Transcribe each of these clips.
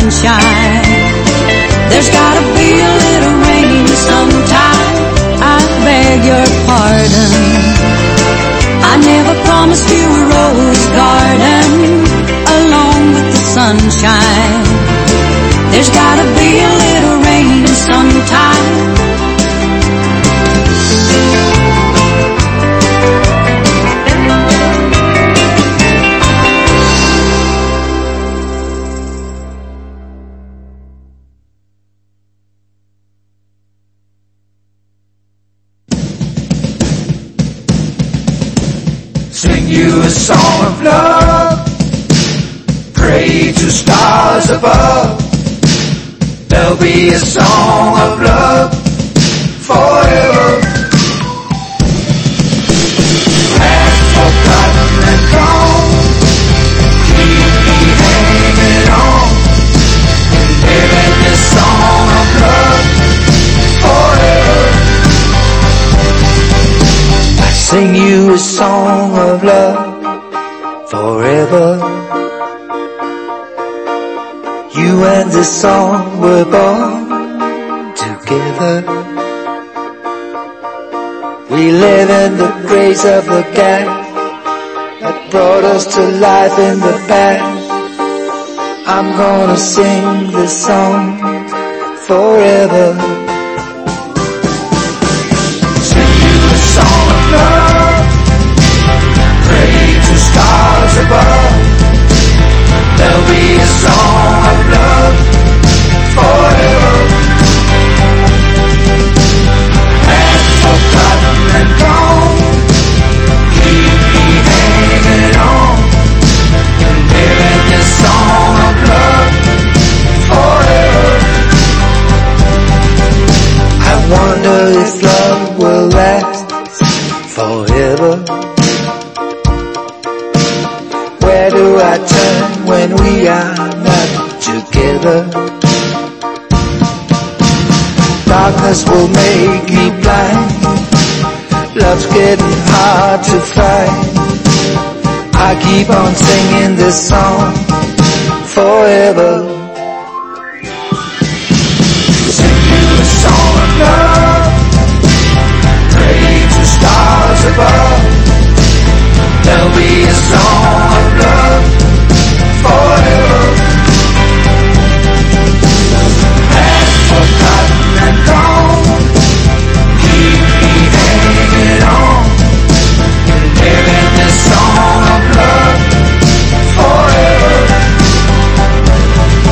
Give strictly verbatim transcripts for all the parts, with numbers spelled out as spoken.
sunshine. There's gotta be a little rain sometime. I beg your pardon. I never promised you a rose garden along with the sunshine. There's gotta be a little rain sometime. Sing you a song of love, pray to stars above. There'll be a song of love forever. Past, forgotten and gone, keep me hanging on, living this song of love forever. I sing you a song of love forever. You and this song were born together. We live in the grace of the God that brought us to life in the past. I'm gonna sing this song forever. Sing you a song of love, pray to stars above. There'll be a song of love forever. Past, forgotten and gone, keep me hanging on, and living this song of love forever. I wonder if love will last forever. Where do I turn when we are not together? Darkness will make me blind. Love's getting hard to find. I keep on singing this song forever. Sing you a song of love, pray to stars above. There'll be a song of love forever. Past, forgotten and gone, keep me hanging on, and living this song of love forever.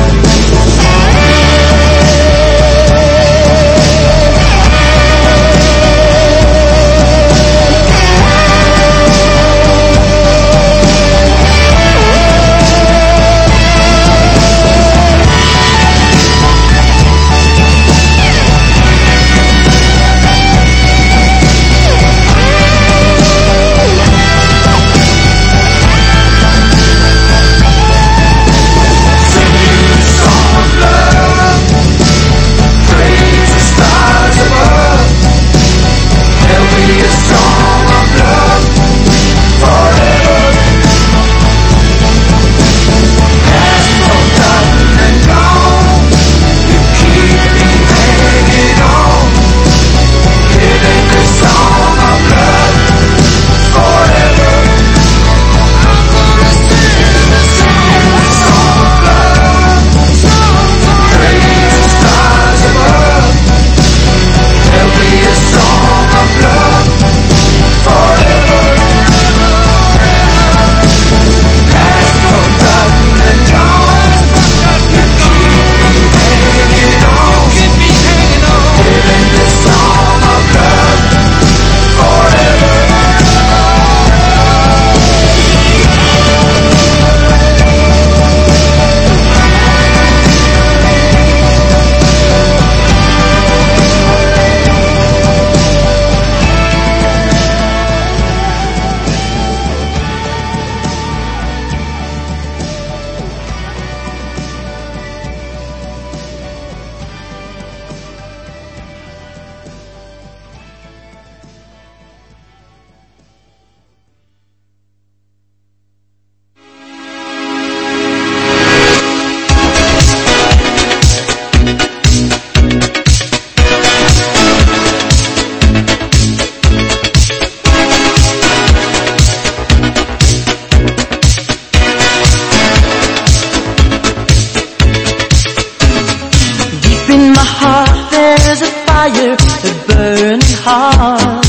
desire, a burning heart.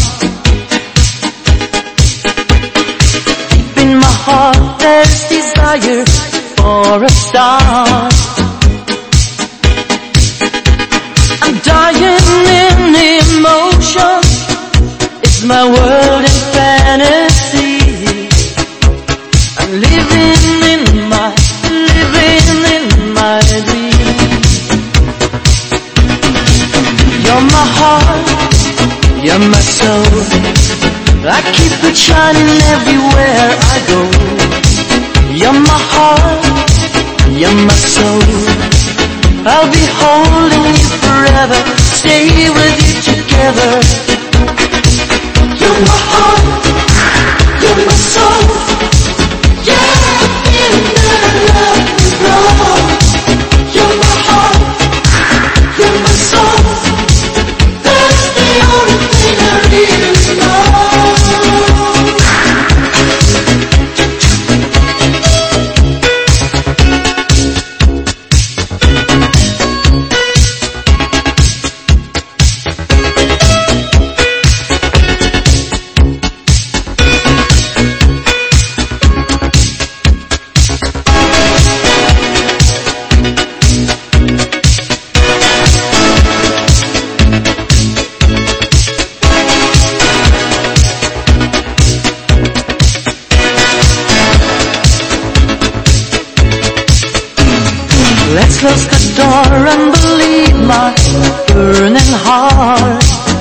Deep in my heart there's desire for a star. I'm dying in emotion, it's my world in fantasy. I'm living in my, living in my dream. You're my heart, you're my soul, I keep it shining everywhere I go. You're my heart, you're my soul, I'll be holding you forever, stay with you together. You're my heart, you're my soul, yeah, I feel that love is wrong. You're my heart, you're my soul, that's the only thing I really know. Let's close the door and believe my burning heart.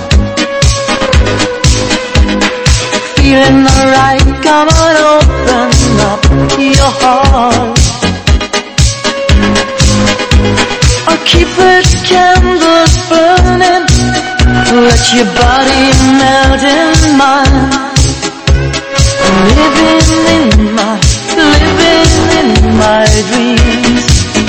Feeling alright, come on, open up your heart. I'll keep the candles burning, let your body melt in mine. Living in my, living in my dreams.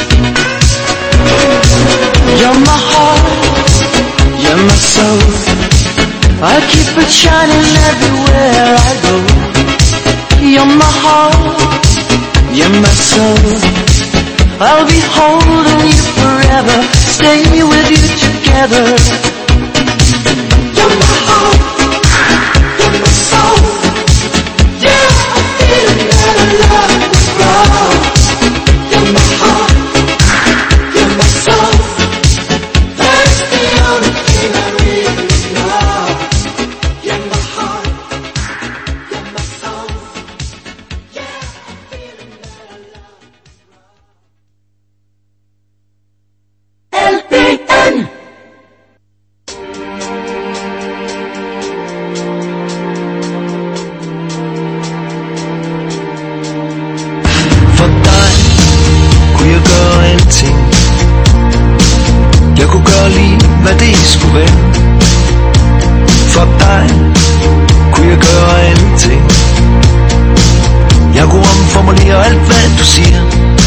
You're my heart, you're my soul, I'll keep it shining everywhere I go. You're my heart, you're my soul, I'll be holding you forever, stay with you together. You're my heart, you're my soul, yeah, I feel that love is wrong. You're my heart, you're my soul, that's the only thing I really know. You're my heart, you're my soul, yeah, I'm feeling that I love you. L P N For dig kunne jeg gøre alting. Jeg kunne gøre lige hvad det skulle være. For dig kunne jeg gøre alting. Jeg kunne omformulere alt hvad du siger.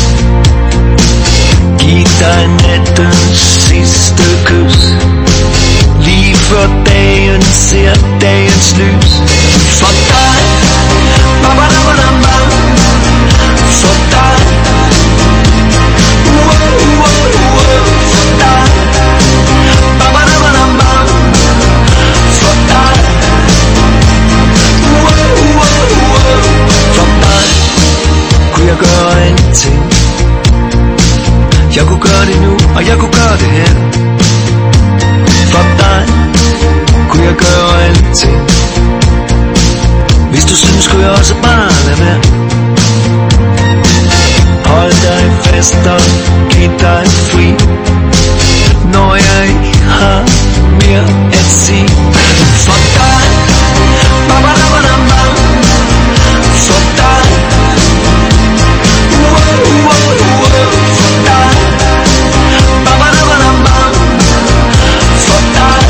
Giv dig nattens sidste kys, lige før dagen ser dagens lys. For dig, ba-ba-da-ba-da-ba. For dig, wow, wow, wow. For dig, ba-ba-da-ba-da-ba. For dig, wow, wow, wow. For dig kunne jeg gøre alting. Jeg kunne gøre det nu, og jeg kunne gøre det her. For dig kunne jeg gøre alting. Hvis du synes, kunne jeg også bare lade være. Hold dig fast og giv dig fri, når jeg ikke har mere at sige. For dig, ba-ba-da-ba-da-ba. For dig, wow, wow, wow. For dig, ba-ba-da-ba-da-ba. For dig,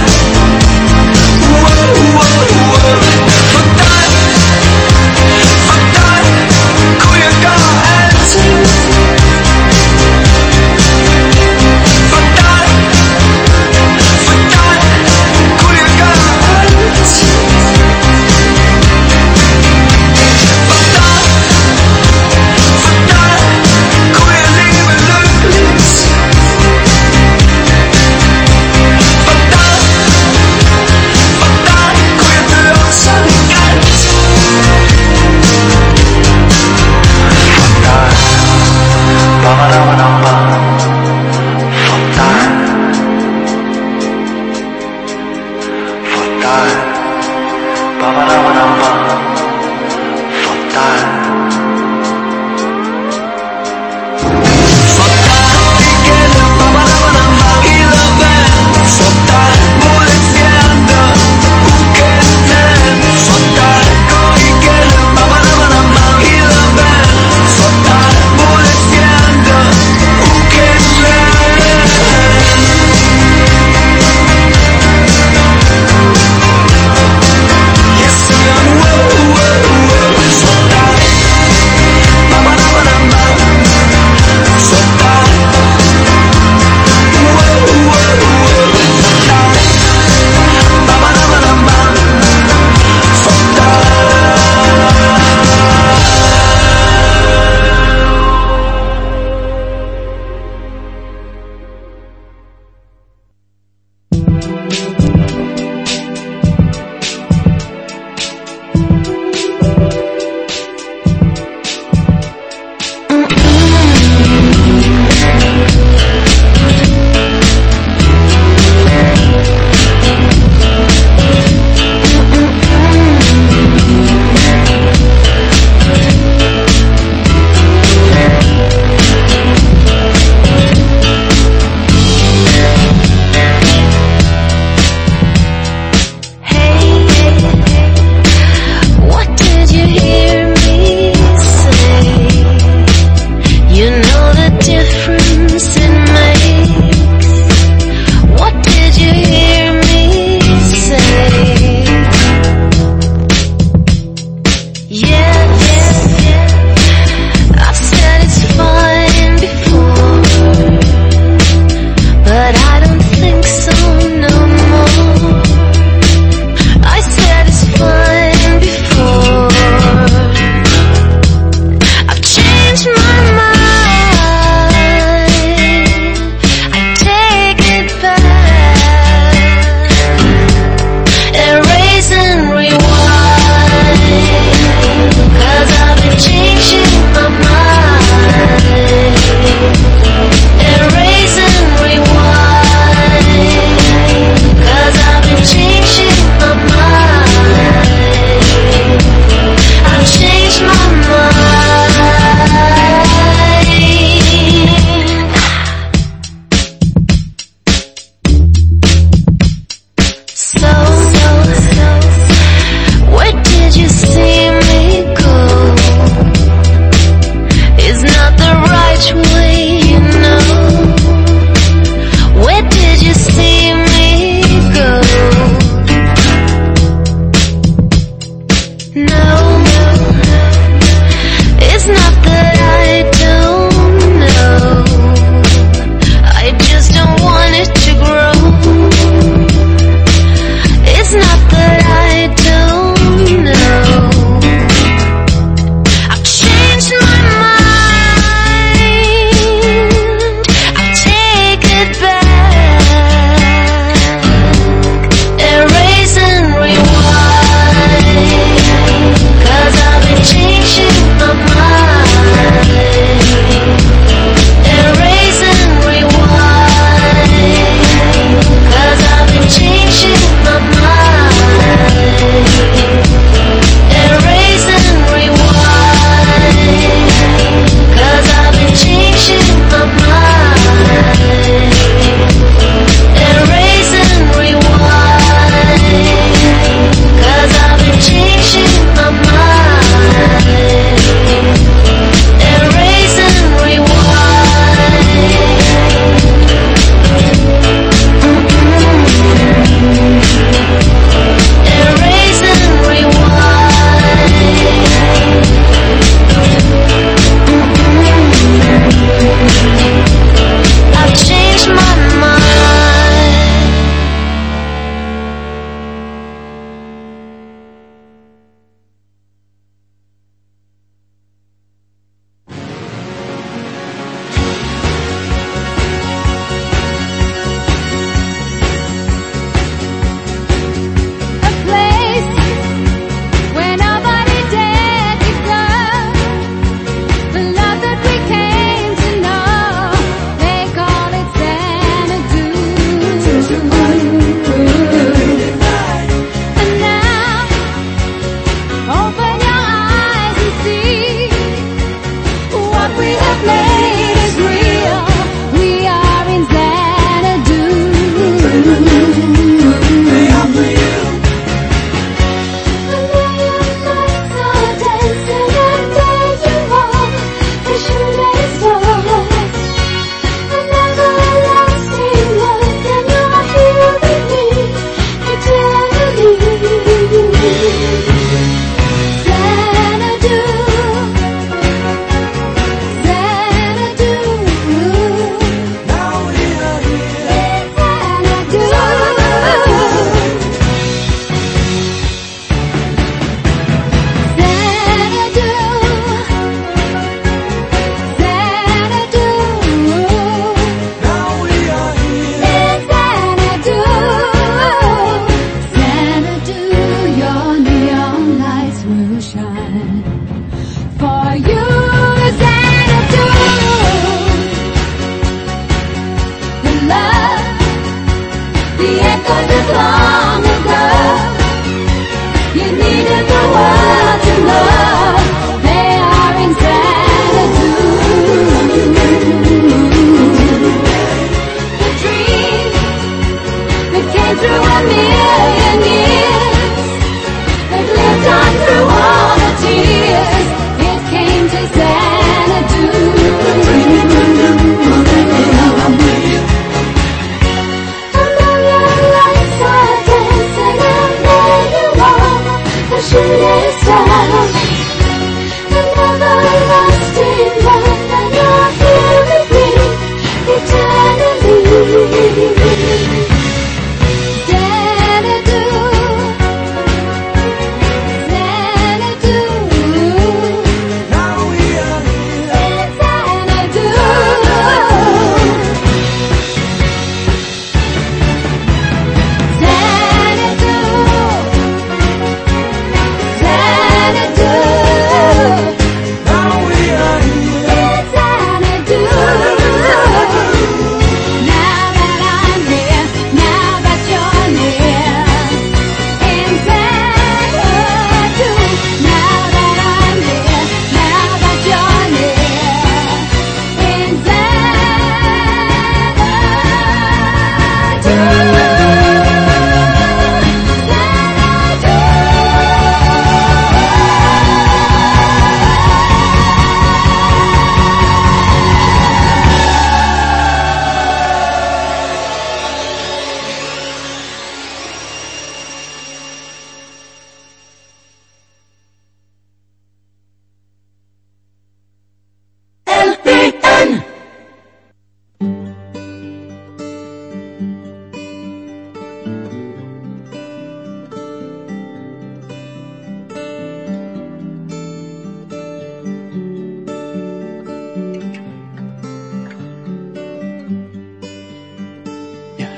wow, wow, wow. For dig, for dig kunne jeg gøre alting. For dig, for dig kunne jeg gøre alting.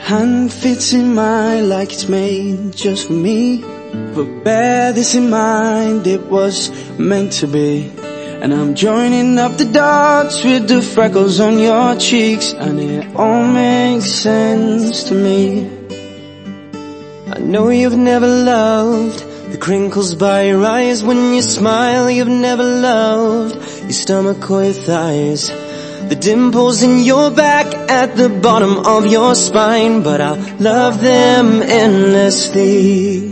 hand fits in mine like it's made just for me. But bear this in mind, it was meant to be. And I'm joining up the dots with the freckles on your cheeks, and it all makes sense to me. I know you've never loved the crinkles by your eyes when you smile. You've never loved your stomach or your thighs, the dimples in your back at the bottom of your spine. But I'll love them endlessly.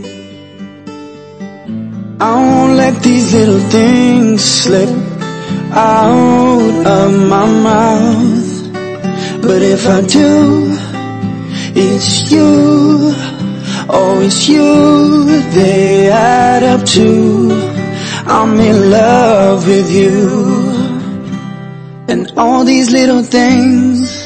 I won't let these little things slip out of my mouth. But if I do, it's you, oh it's you, they add up to I'm in love with you. And all these little things.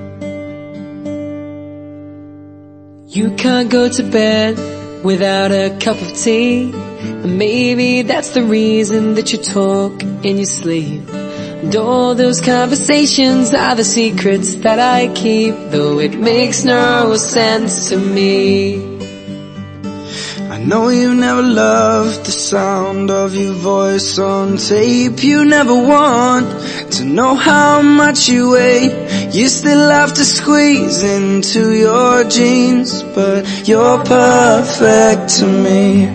You can't go to bed without a cup of tea, and maybe that's the reason that you talk in your sleep. And all those conversations are the secrets that I keep, though it makes no sense to me. I know you never loved the sound of your voice on tape. You never want to know how much you weigh. You still have to squeeze into your jeans, but you're perfect to me.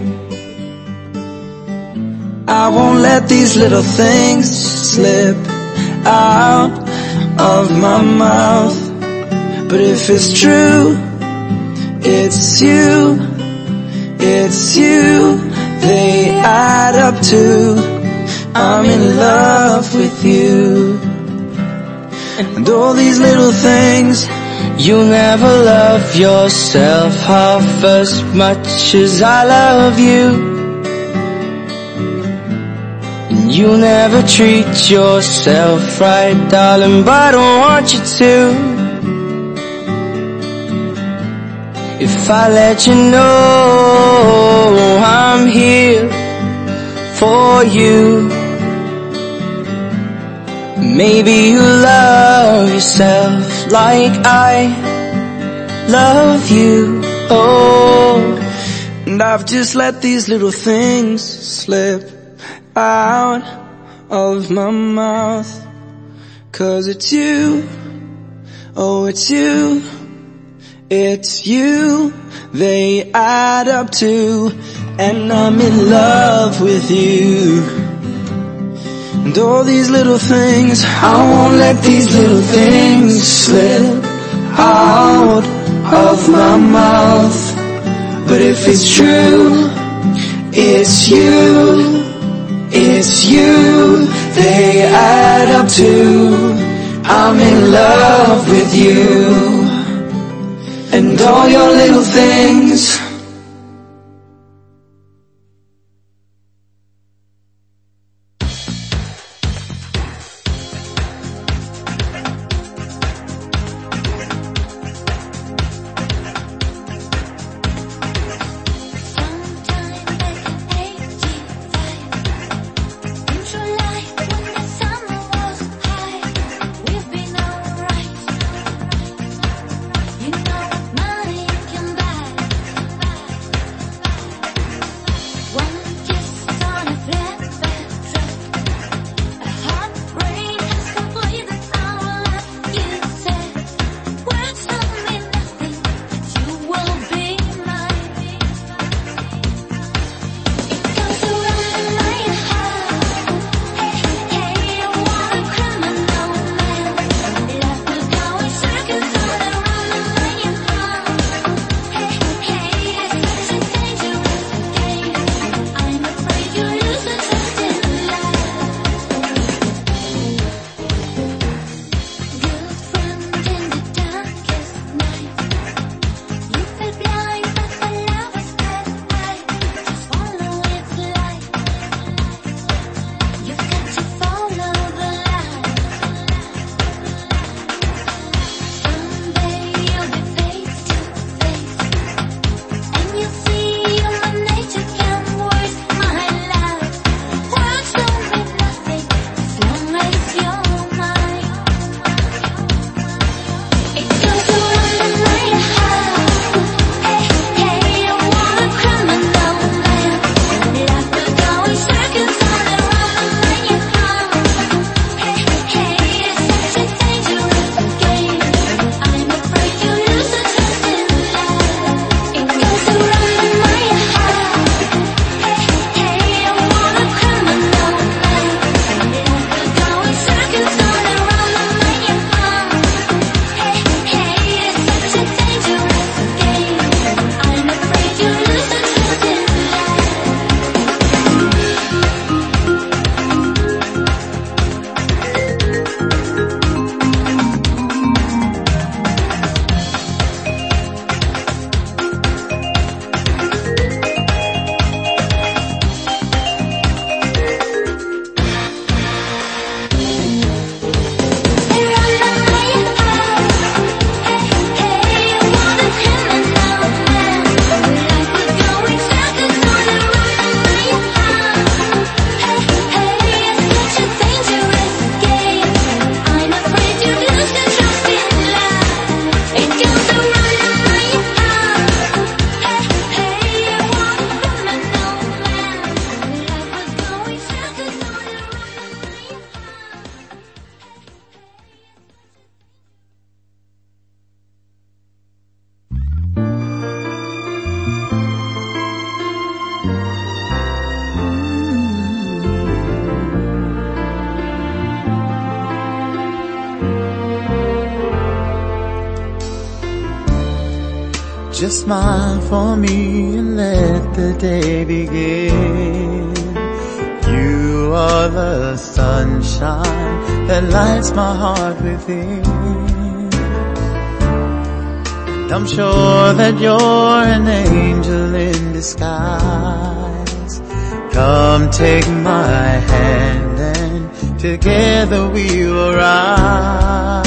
I won't let these little things slip out of my mouth. But if it's true, it's you, it's you, they add up to I'm in love with you. And all these little things. You'll never love yourself half as much as I love you. And you'll never treat yourself right, darling, but I don't want you to. If I let you know I'm here for you, maybe you love yourself like I love you. Oh, and I've just let these little things slip out of my mouth. 'Cause it's you, oh it's you, it's you, they add up to, and I'm in love with you. And all these little things, I won't let these little things slip out of my mouth. But if it's true, it's you, it's you, they add up to I'm in love with you. And all your little things. Just smile for me and let the day begin. You are the sunshine that lights my heart within. And I'm sure that you're an angel in disguise. Come take my hand and together we will ride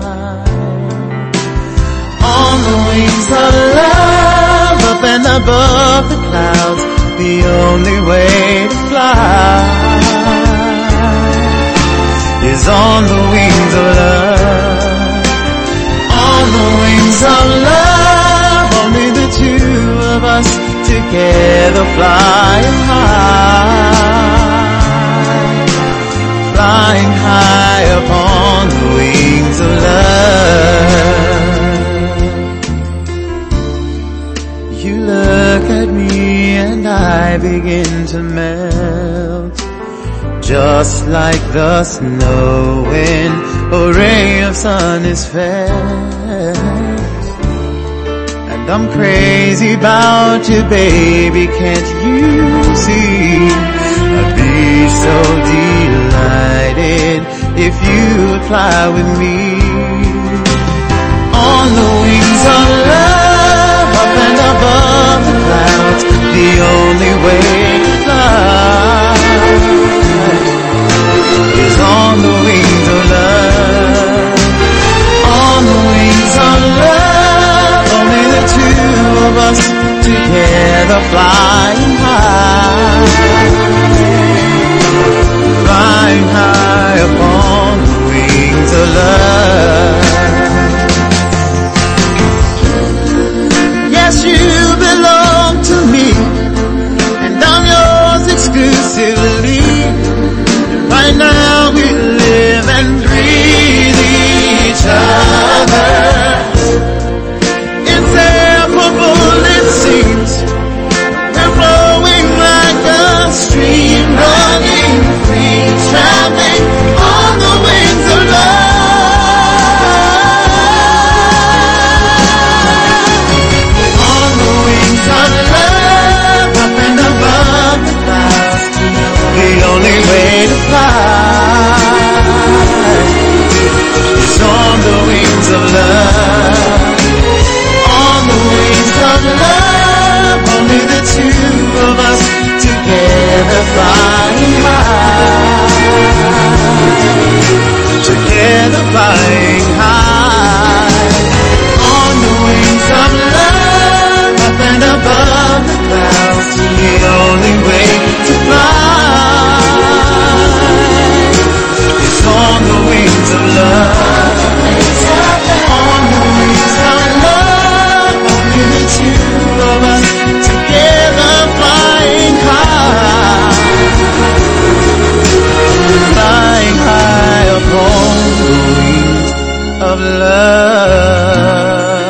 on the wings of love, up and above the clouds, the only way to fly is on the wings of love. On the wings of love, only the two of us together flying high, flying high upon the wings of love. You look at me and I begin to melt, just like the snow when a ray of sun is felt. And I'm crazy about you, baby, can't you see? I'd be so delighted if you would fly with me on the wings of love, up and above the clouds, the only way to fly is on the wings of love. On the wings of love, only the two of us together flying high, flying high upon the wings of love. Yes, you belong to me, and I'm yours exclusively. Right now we live and breathe each other. Inseparable it seems, we're flowing like a stream, running free, traveling on the wings of love. On the wings of love, up and above the clouds, the only way to fly is on the wings of love. On the wings of love, only the two of us together flying high, together flying high. On the wings of love, up and above the clouds, the only way to fly is on the wings of love. On the wings of love, only the two of us together flying high, flying high upon the wings of love.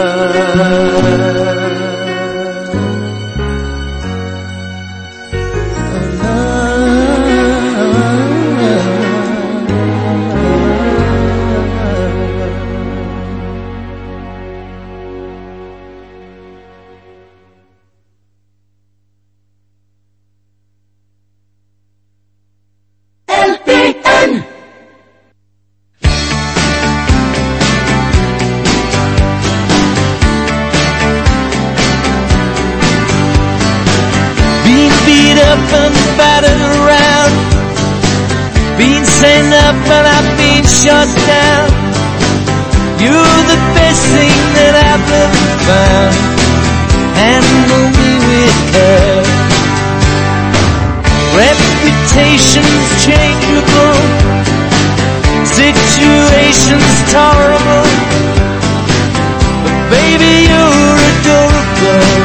But I've been shut down. You're the best thing that I've ever found. Handle me with care. Reputation's changeable, situation's tolerable, but baby you're adorable.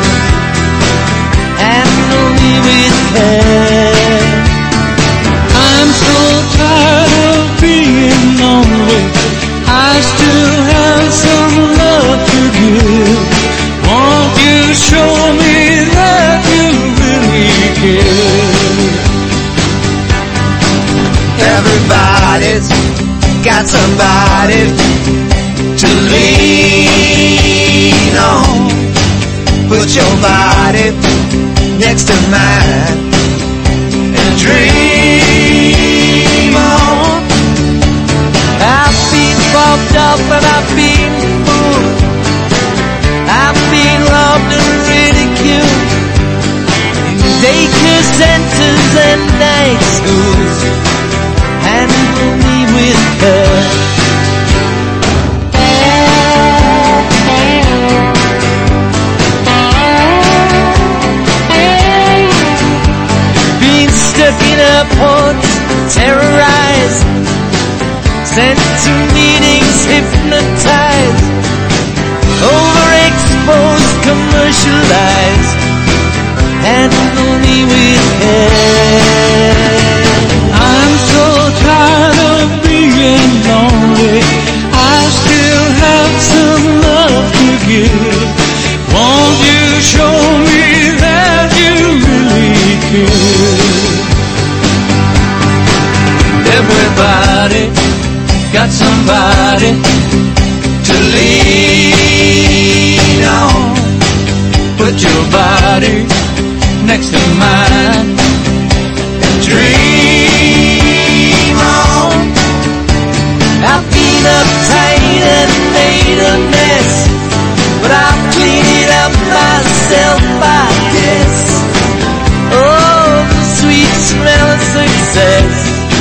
Handle me with care. I'm so tired of being lonely. I still have some love to give. Won't you show me that you really care? next to mine and dream on. I've been bumped up and I've been fooled. I've been loved and ridiculed in daycare centers and night schools. Handle me with her. Been stuck in airports, terrorized, sent to meetings, hypnotized, overexposed, commercialized. Handle me with care. I'm so tired of being lonely. I still have some love to give. Won't you show me that you really care? Everybody got somebody to lean on. Put your body next to mine and dream on. I've been uptight and made a mess, but I'll clean it up myself, I guess. Oh, the sweet smell of success.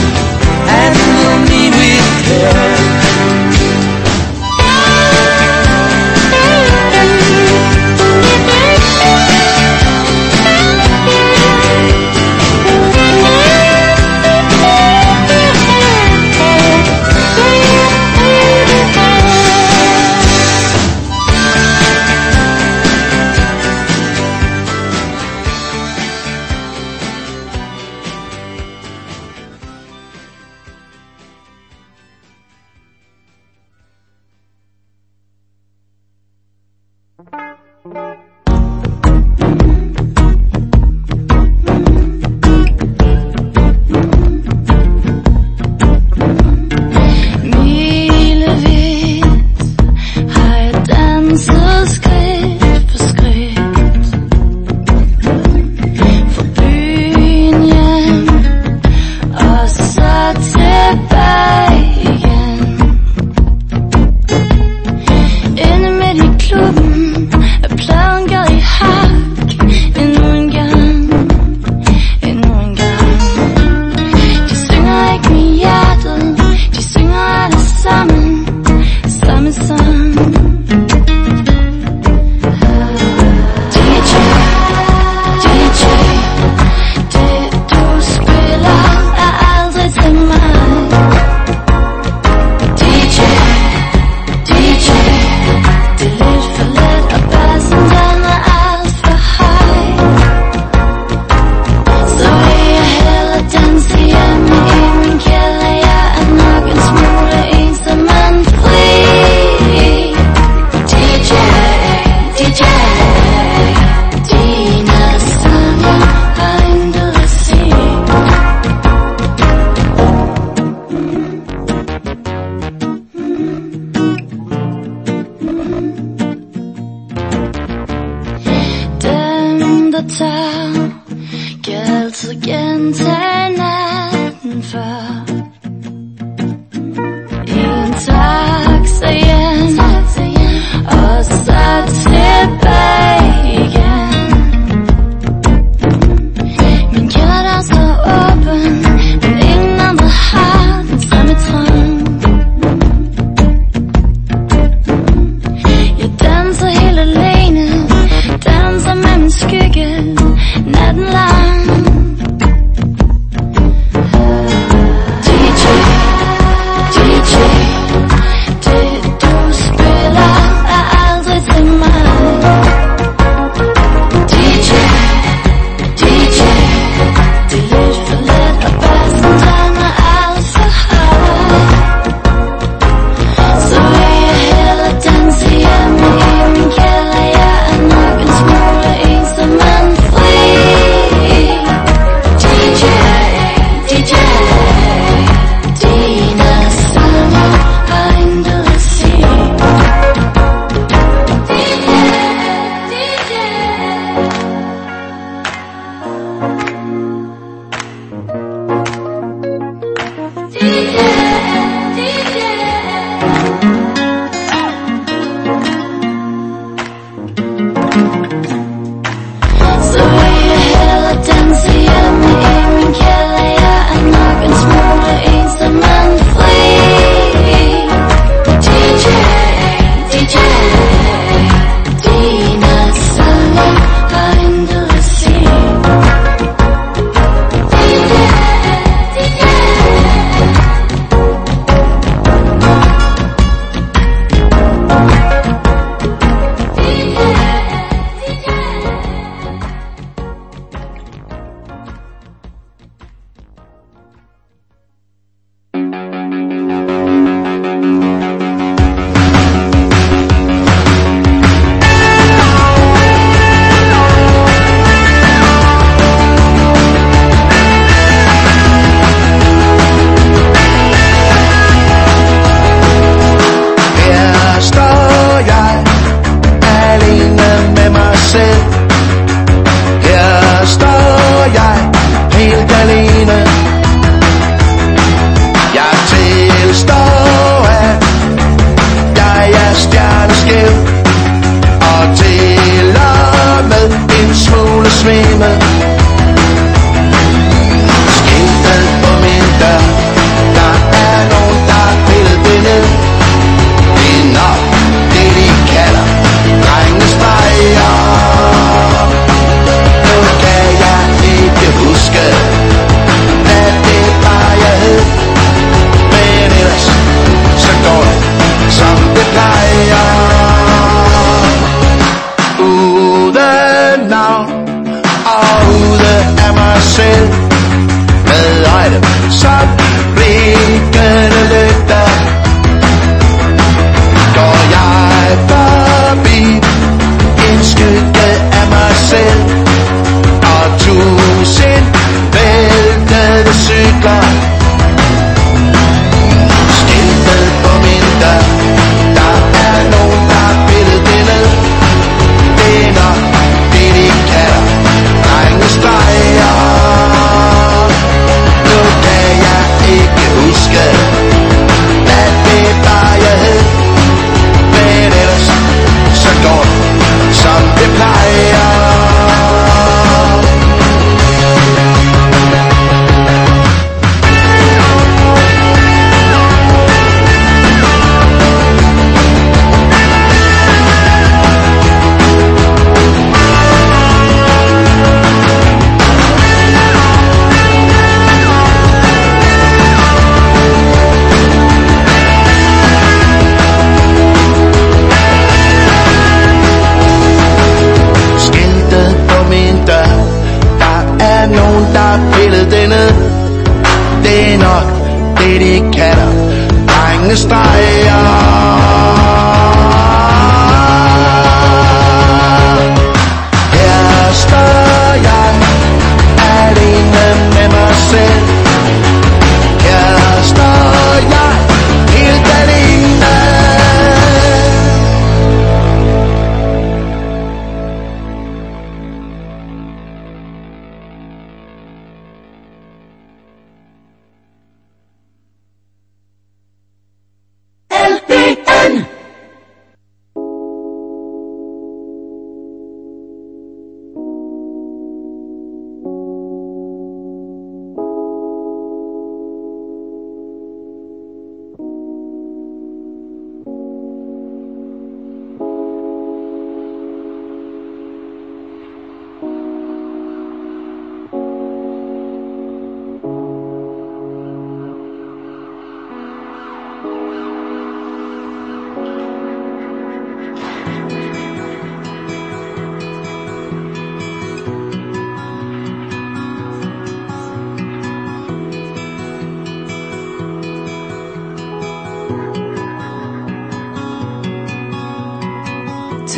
Handle me with care. Please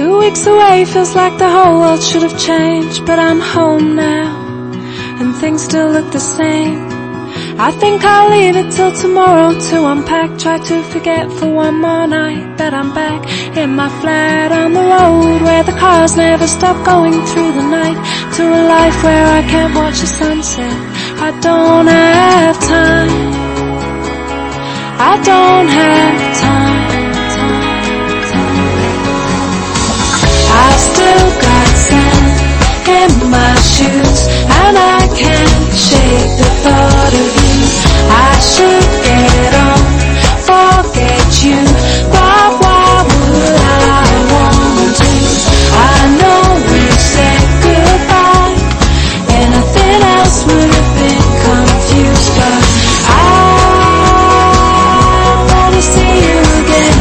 Two weeks away feels like the whole world should have changed, but I'm home now, and things still look the same. I think I'll leave it till tomorrow to unpack, try to forget for one more night that I'm back in my flat on the road where the cars never stop going through the night, to a life where I can't watch the sunset. I don't have time, I don't have time, time, time. I still got sand in my shoes, and I can't shake the thought of you. I should get on, forget you, but why would I want to? I know we said goodbye, and nothing else would have been confused, but I wanna see you again.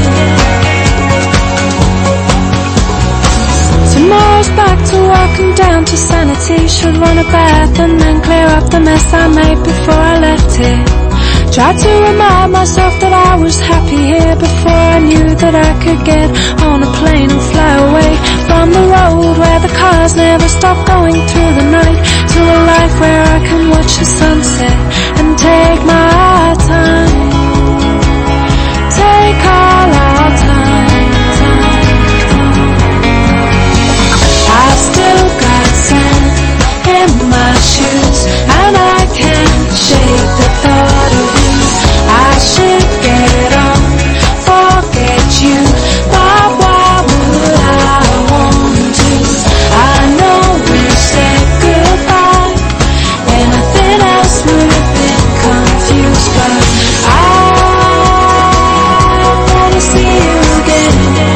Tomorrow's back to work and down to sanity. Should run a bath and then clear up the mess I made before I left here. Tried to remind myself that I was happy here before I knew that I could get on a plane and fly away from the road where the cars never stop going through the night, to a life where I can watch the sunset and take my time, take all our time, time, time. I still got sand in my shoes, and I can't shake the thought of you. I should get on, forget you, but why would I want to? I know we said goodbye, and nothing else would have been confused, but I wanna see you again.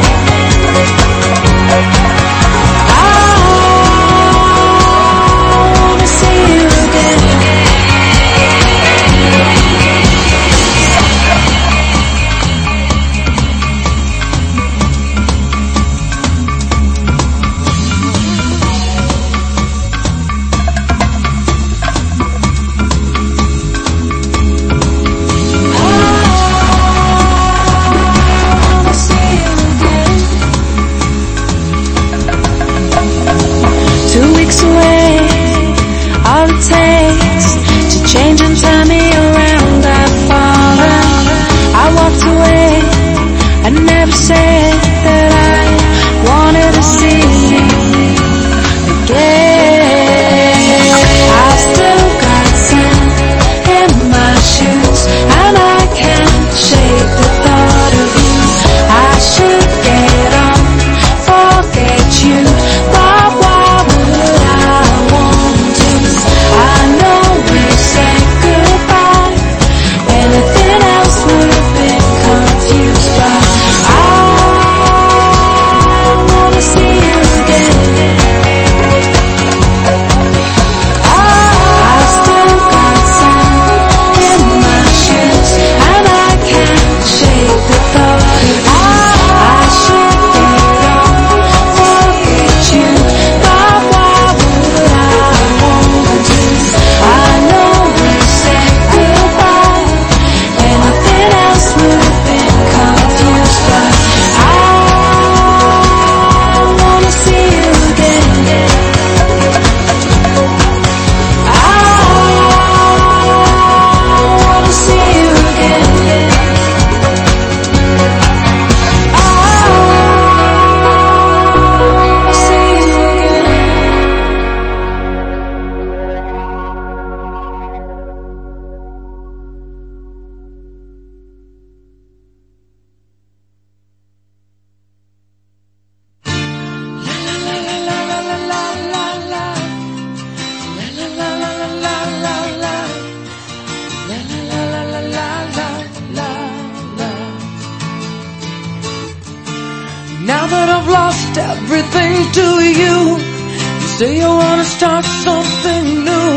Now that I've lost everything to you, you say you wanna start something new,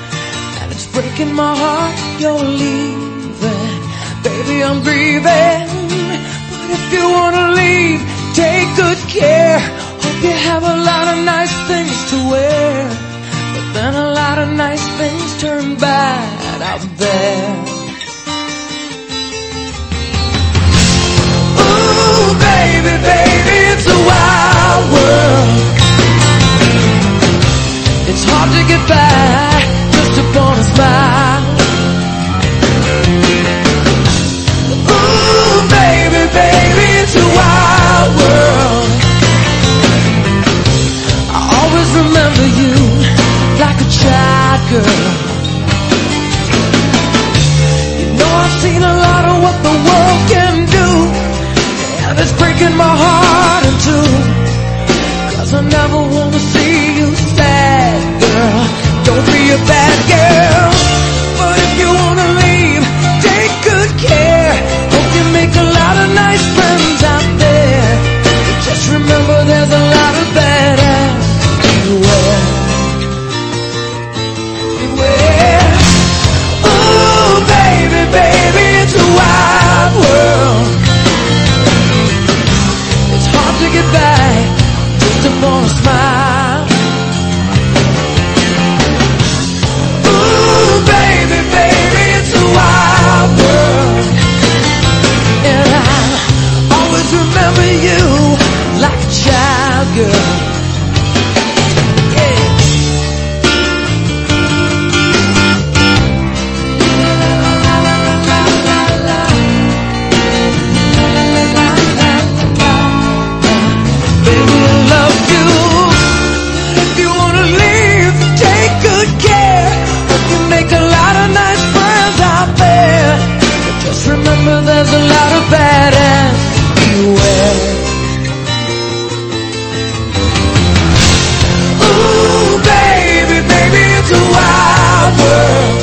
and it's breaking my heart you're leaving. Baby, I'm grieving, but if you wanna leave, take good care. Hope you have a lot of nice things to wear, but then a lot of nice things turn bad out there. Ooh, baby, baby, it's a wild a child, girl. Remember there's a lot of bad and beware. Ooh, baby, baby, it's a wild world.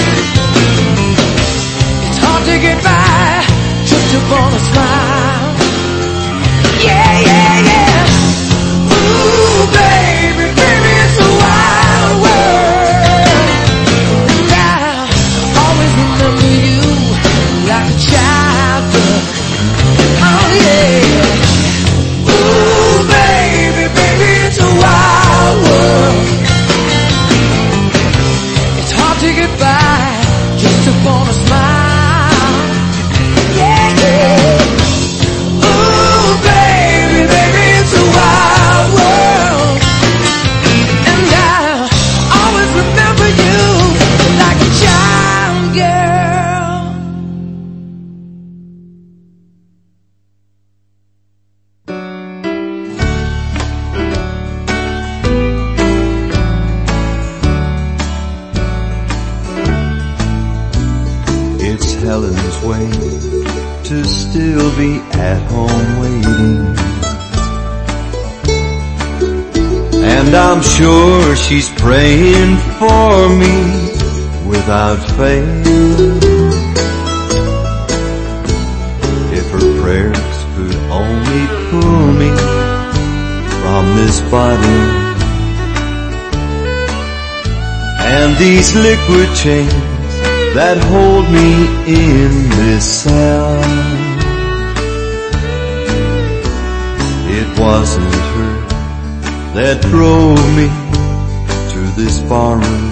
It's hard to get by just upon a smile. Yeah, yeah, yeah. Ooh, baby, baby, it's a wild world. And I always remember you like a child, girl. Oh yeah. Ooh, baby, baby, it's a wild world. It's hard to get by just upon a smile. Yeah, yeah. Ooh, baby, baby, it's a wild world. And I'll always remember you like a child, girl. It's Helen's way to still be at home waiting, and I'm sure she's praying for me without fail. If her prayers could only pull me from this bottle and these liquid chains that hold me in this cell. It wasn't her that drove me to this barroom,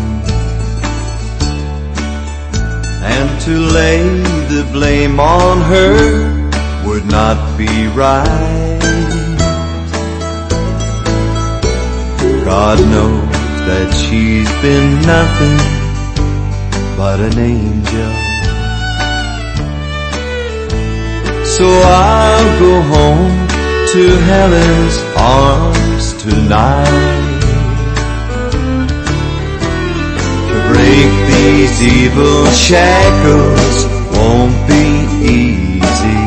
and to lay the blame on her would not be right. God knows that she's been nothing but an angel. So I'll go home to Helen's arms tonight. To break these evil shackles won't be easy.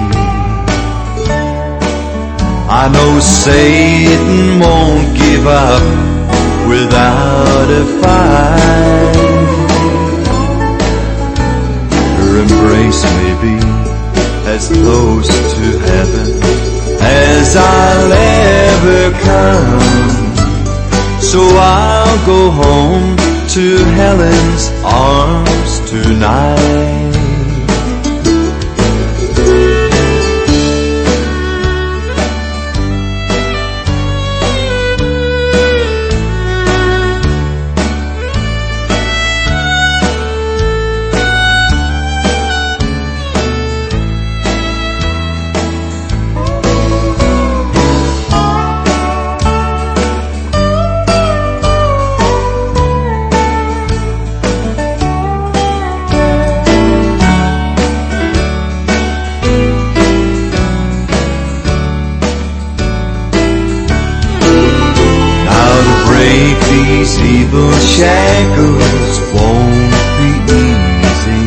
I know Satan won't give up without a fight. Her embrace may be as close to heaven as I'll ever come. So I'll go home to Helen's arms tonight. These evil shackles won't be easy.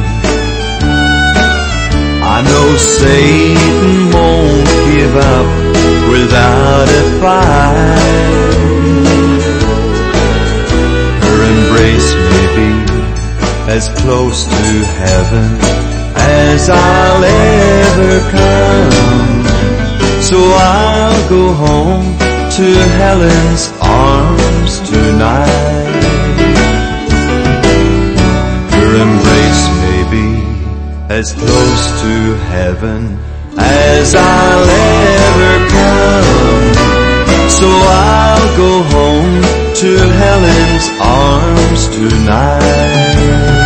I know Satan won't give up without a fight. Her embrace may be as close to heaven as I'll ever come. So I'll go home to Helen's arms tonight. Her embrace may be as close to heaven as I'll ever come. So I'll go home to Helen's arms tonight.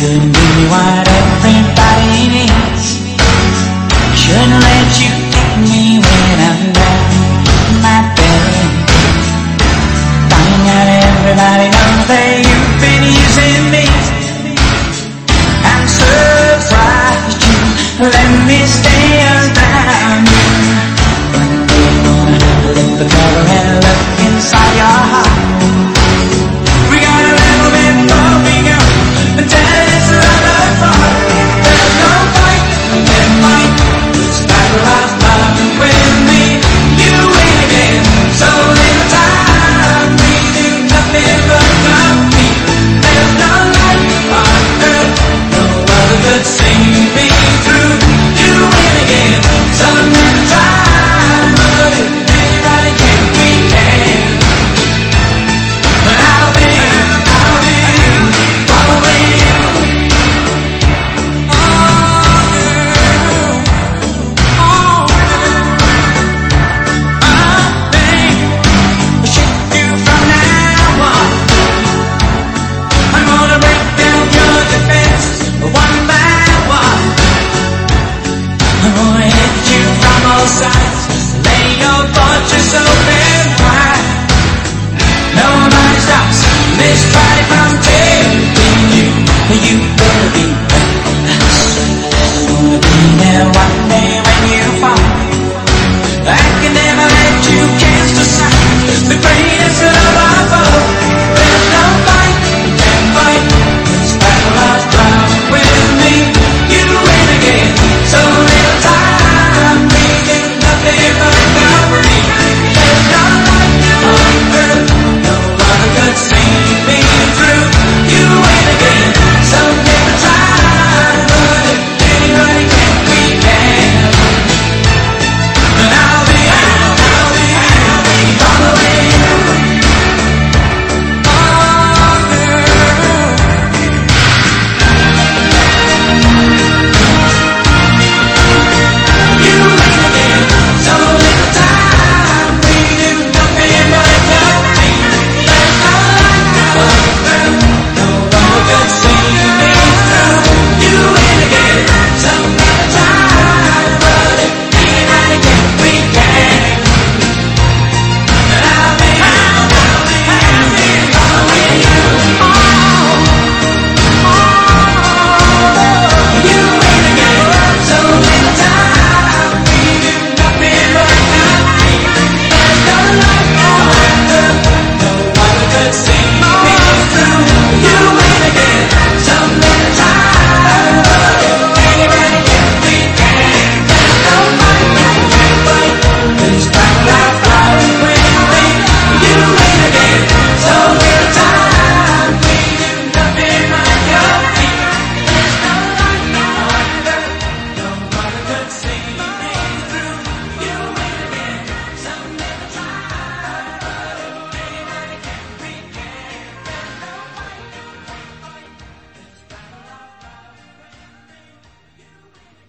couldn't give me what everybody needs. Shouldn't let you get me when I'm down my belly. Finding out everybody knows that you've been using me. I'm surprised you let me stay around you. One day I'm gonna have to lift the cover and look inside your heart. We got a little bit more we go until it's another part. There's no point in fight. It's battle of love with me. You win again. So little time. We do nothing but compete. There's no life on earth. No other could see me through. You win again. So little time. But if anybody can, we can. But I'll be, I'll be following you. Oh, oh, I'll be shift you from now on. I'm gonna break down your defense one by one. I'm gonna hit you from all sides, lay your fortress open wide. Nobody stops this party from taking you. You better be ready. I'm gonna be there one day when you fall. I can never let you cast aside the greatest love of all. There's no fight, you can't fight this battle of love with me. You win again, so little time. We do nothing but complete. There's no light on earth. No one could see me through. You win again, so little time. But if anybody can, we can. And I'll be, I'll be, I'll be following you. Oh, girl. You win again, so little time. We do nothing but compete. There's no light on earth. No one could see me through. You win again, so little time. But if anybody can, we can. And I'll be, I'll be, I'll be following you. You win again, so little time. We do nothing but compete. There's no light on earth. No one could see me through. You win again, so little time. But if anybody can, we can. There's no fight, no fight. This battle of love with me. You win again, so little time. We do nothing but compete. There's no light on earth. No one could see me through. You win again, so little time. But if anybody can, we can. There's no fight, no fight. This battle of love with me. You win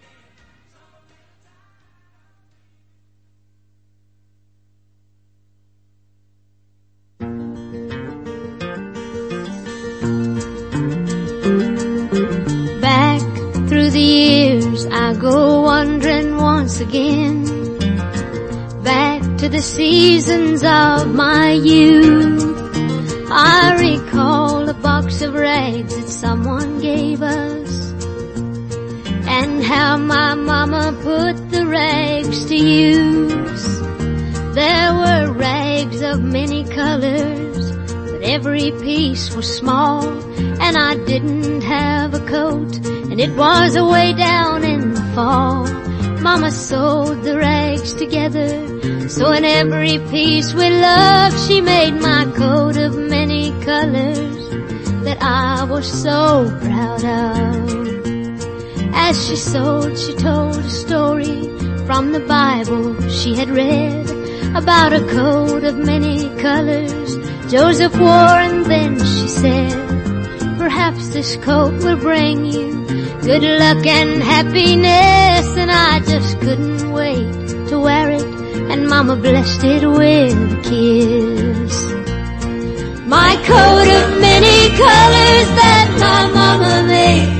Back through the years I go wandering once again, back to the seasons of my youth. I recall a box of rags that someone gave us, and how my mama put the rags to use. There were rags of many colors, but every piece was small, and I didn't have a coat, and it was away down in the fall. Mama sewed the rags together, so in every piece with love she made my coat of many colors that I was so proud of. As she sewed, she told a story from the Bible she had read about a coat of many colors Joseph wore, and then she said, perhaps this coat will bring you good luck and happiness. And I just couldn't wait to wear it, and Mama blessed it with a kiss. My coat of many colors that my Mama made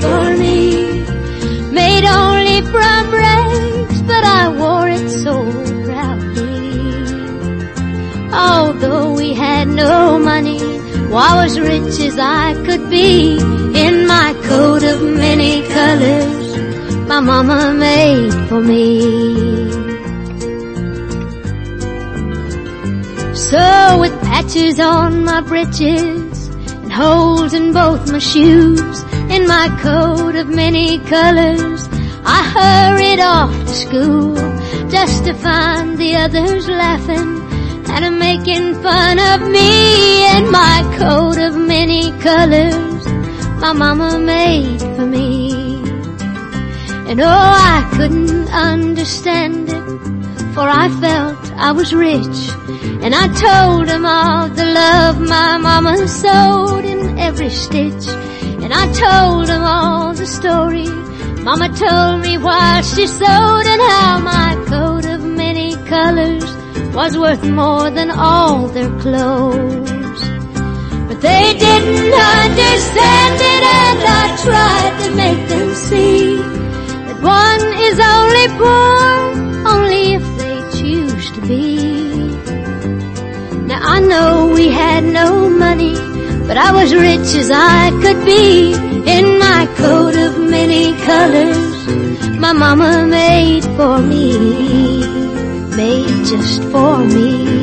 rich as I could be in my coat of many colors my mama made for me. So with patches on my breeches and holes in both my shoes, in my coat of many colors, I hurried off to school just to find the others laughing and making fun of me in my coat of many colors my mama made for me. And oh, I couldn't understand it, for I felt I was rich, and I told them all the love my mama sewed in every stitch. And I told them all the story mama told me while she sewed, and how my coat of many colors was worth more than all their clothes. But they didn't understand it, and I tried to make them see that one is only poor only if they choose to be. Now I know we had no money, but I was rich as I could be in my coat of many colors my mama made for me, made just for me.